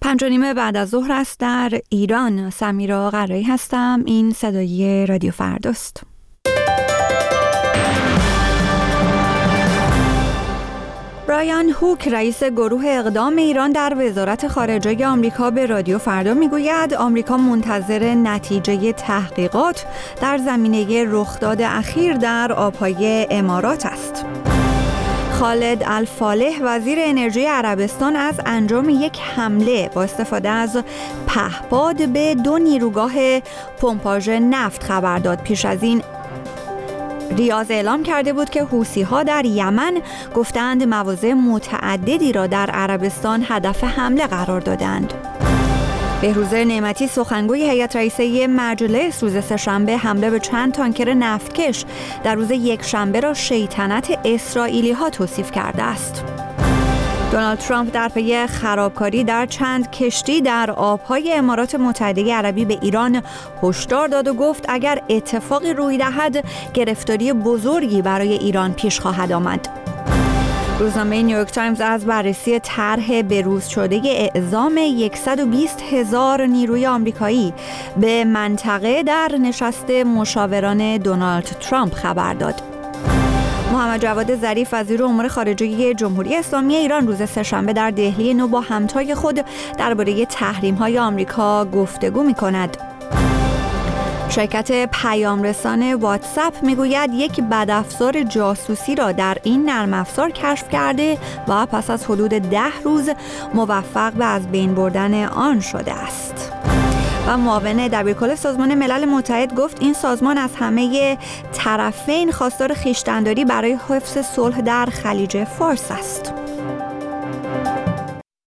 5:30 بعد از ظهر است در ایران. سمیرا قرایی هستم. این صدای رادیو فرداست. برایان هوک رئیس گروه اقدام ایران در وزارت خارجه آمریکا به رادیو فردا میگوید آمریکا منتظر نتیجه تحقیقات در زمینه رخداد اخیر در آبهای امارات است. خالد الفالح وزیر انرژی عربستان از انجام یک حمله با استفاده از پهپاد به 2 نیروگاه پمپاژ نفت خبر داد. پیش از این ریاض اعلام کرده بود که حوثی‌ها در یمن گفتند مواضع متعددی را در عربستان هدف حمله قرار دادند. بهروز نعمتی سخنگوی هیئت رئیسه مجلس روز سه‌شنبه حمله به چند تانکر نفتکش در روز یکشنبه را شیطنت اسرائیلی‌ها توصیف کرده است. دونالد ترامپ در پی خرابکاری در چند کشتی در آبهای امارات متحده عربی به ایران هشدار داد و گفت اگر اتفاقی روی دهد گرفتاری بزرگی برای ایران پیش خواهد آمد. روزنامه نیویورک تایمز از بررسی طرح بروز شده اعزام 120,000 نیروی آمریکایی به منطقه در نشست مشاوران دونالد ترامپ خبر داد. محمد جواد ظریف وزیر امور خارجه جمهوری اسلامی ایران روز سه‌شنبه در دهلی نو با همتای خود درباره تحریم‌های آمریکا گفتگو می‌کند. شرکت پیامرسان واتساپ میگوید یک بدافزار جاسوسی را در این نرم افزار کشف کرده و پس از حدود 10 روز موفق به از بین بردن آن شده است. و معاون دبیرکل سازمان ملل متحد گفت این سازمان از همه طرفین خواستار خویشتن‌داری برای حفظ صلح در خلیج فارس است.